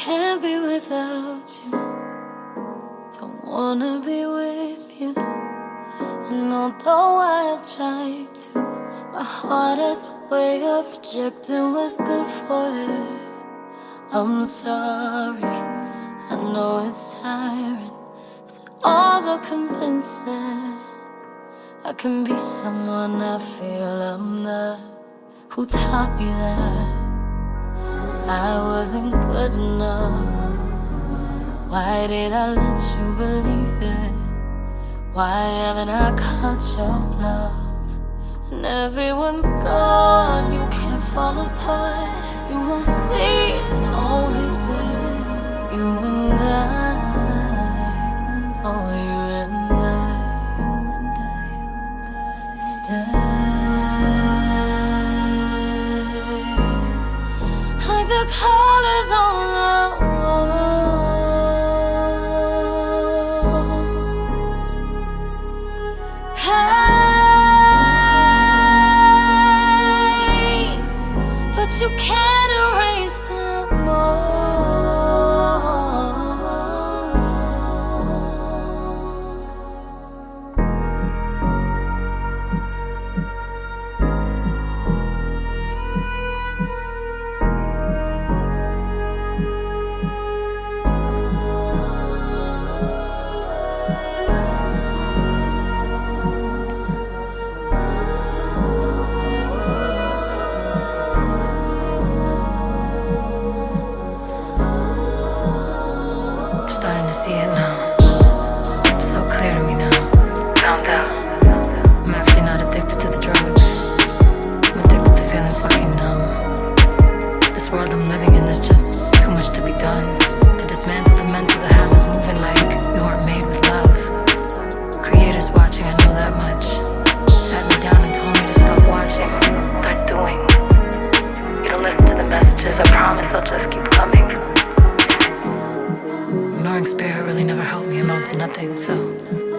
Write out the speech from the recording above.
can't be without you. Don't wanna be with you. And although I have tried to, my heart has a way of rejecting what's good for it. I'm sorry, I know it's tiring. Is it all the convincing? I can be someone I feel I'm not. Who taught me that I wasn't good enough? Why did I let you believe it? Why haven't I caught your bluff? And everyone's gone, you can't fall apart. You won't see it's always been you and I. Oh, you and I. Stay like the colors on the wall. Paint, but you can't erase them all. Starting to see it now. It's so clear to me now. Found out. I'm actually not addicted to the drugs. I'm addicted to feeling fucking numb. This world I'm living in, there's just too much to be done. To dismantle the mental, the house is moving like we weren't made with love. Creators watching, I know that much. Sat me down and told me to stop watching. Start doing. You don't listen to the messages, I promise I'll just keep coming. Ignoring spirit really never helped me amount to nothing, so